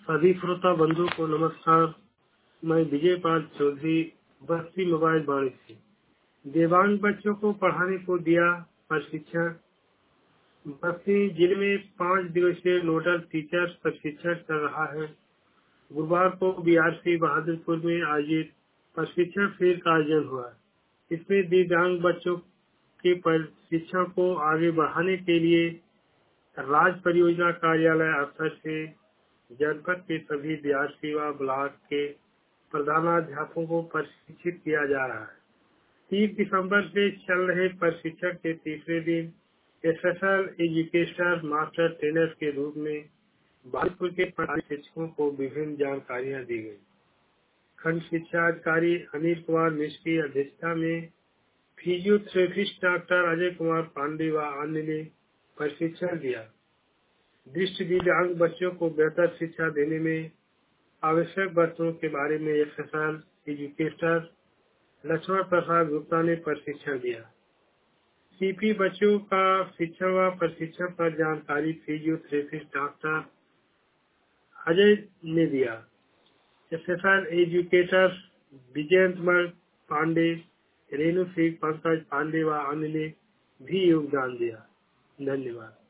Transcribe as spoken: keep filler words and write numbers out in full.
सभी श्रोता बंधु को नमस्कार। मैं विजय पाल चौधरी, बस्ती मोबाइल बाड़ी से दिव्यांग बच्चों को पढ़ाने को दिया प्रशिक्षण। बस्ती जिले में पाँच दिवसीय नोडल टीचर प्रशिक्षण चल रहा है। गुरुवार को बीआरसी बहादुरपुर में आयोजित प्रशिक्षण शिविर का आयोजन हुआ। इसमें दिव्यांग बच्चों के प्रशिक्षण को आगे बढ़ाने के लिए राज्य परियोजना कार्यालय अफसर से जनपद के सभी बीआरसी व ब्लॉक के प्रधानाध्यापकों को प्रशिक्षित किया जा रहा है। तीस दिसंबर से चल रहे प्रशिक्षण के तीसरे दिन स्पेशल एजुकेशनल मास्टर ट्रेनर के रूप में भागलपुर के प्रधान शिक्षकों को विभिन्न जानकारियां दी गई। खंड शिक्षा अधिकारी अनिल कुमार मिश्र की अध्यक्षता में फिजियोथेरेपिस्ट डॉक्टर अजय कुमार पांडे व अन्य ने प्रशिक्षण दिया। दृष्टि दिव्यांग बच्चों को बेहतर शिक्षा देने में आवश्यक वस्तुओं के बारे में स्पेशल एजुकेटर लक्ष्मण प्रसाद गुप्ता ने प्रशिक्षण दिया। सीपी बच्चों का शिक्षण व प्रशिक्षण पर जानकारी फिजियोथेरेपिस्ट डॉक्टर अजय ने दिया। स्पेशल एजुकेटर विजयंत पांडे, रेणु सिंह, पंकज पांडे व अन्य ने भी योगदान दिया। धन्यवाद।